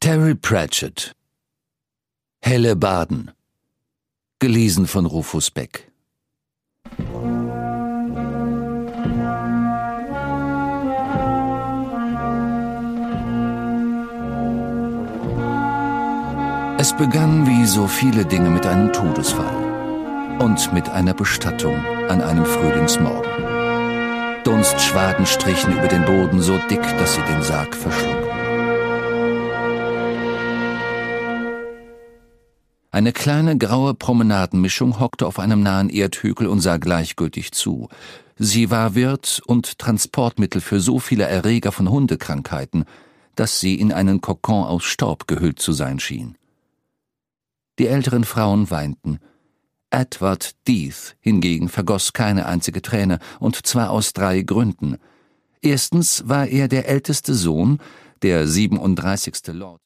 Terry Pratchett. Hellebarden. Gelesen von Rufus Beck. Es begann wie so viele Dinge mit einem Todesfall und mit einer Bestattung an einem Frühlingsmorgen. Dunstschwaden strichen über den Boden so dick, dass sie den Sarg verschlugen. Eine kleine graue Promenadenmischung hockte auf einem nahen Erdhügel und sah gleichgültig zu. Sie war Wirt und Transportmittel für so viele Erreger von Hundekrankheiten, dass sie in einen Kokon aus Staub gehüllt zu sein schien. Die älteren Frauen weinten. Edward Death hingegen vergoss keine einzige Träne, und zwar aus 3 Gründen. Erstens war er der älteste Sohn, der 37. Lord